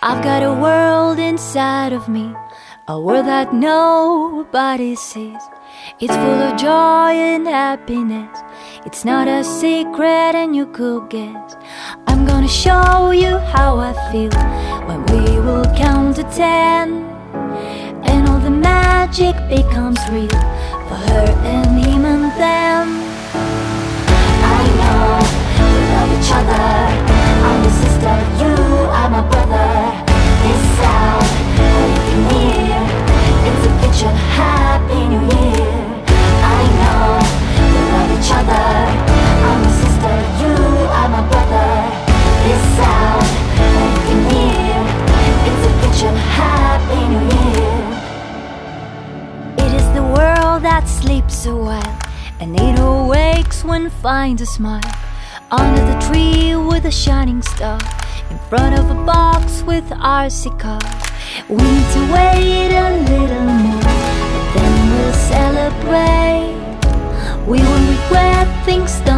I've got a world inside of me, a world that nobody sees. It's full of joy and happiness. It's not a secret and you could guess. I'm gonna show you how I feel when we will count to 10, and all the magic becomes real for her and him and them. I know we love each other. I'm your sister, you are my brother. This sound that you can hear, it's a picture, Happy New Year. I know we love each other. I'm your sister, you are my brother. This sound that you can hear, it's a picture, Happy New Year. It is the world that sleeps a while, and it awakes when finds a smile. Under the tree with a shining star, in front of a box with RC cars. We need to wait a little more, but then we'll celebrate. We won't regret things done.